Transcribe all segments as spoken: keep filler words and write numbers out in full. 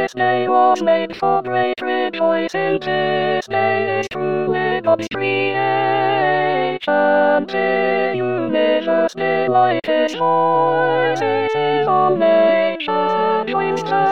This day was made for great rejoicing. This day is truly God's creation. The universe delighted voices on nations joins the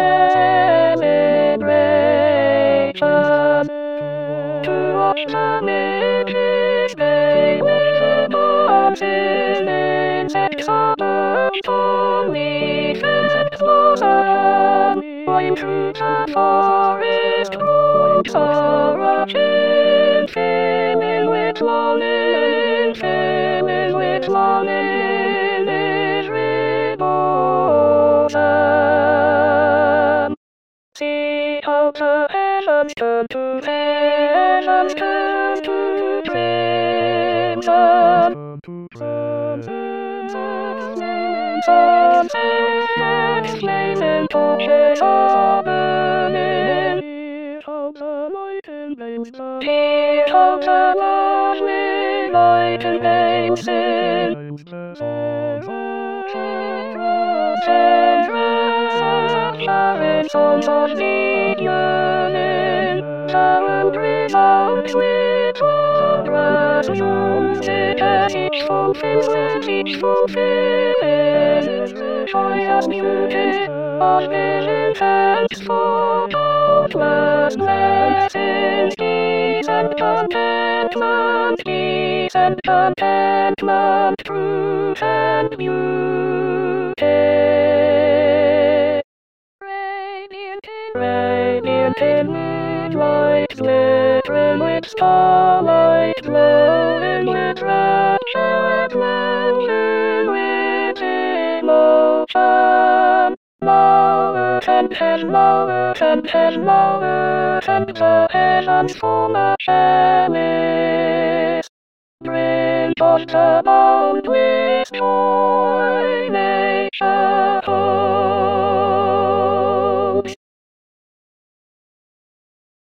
celebration. To watch the magic day with the dancing insects above, stormy and blossom. Going through the forest, woods are rushing, filling with longing, filling with longing is rebosom. See how the heavens turn to heavens turn to crimson. Sunsets flaming torches are burning. Hear how the lightning flames sing. Hear how the lovely lightning flames sing. Shouting songs of sweet yearning, sound resounds with wondrous music, as each fulfills, each fulfills the joyous beauty of living thanks for countless blessings, peace and contentment, peace and contentment, truth and beauty. Radiant in moonlight, glittering with starlight, glowing with rapture, glowing with emotion. Lower and head, lower and head, lower and the heavens full of chalice. Bring us the boundless joy, nature.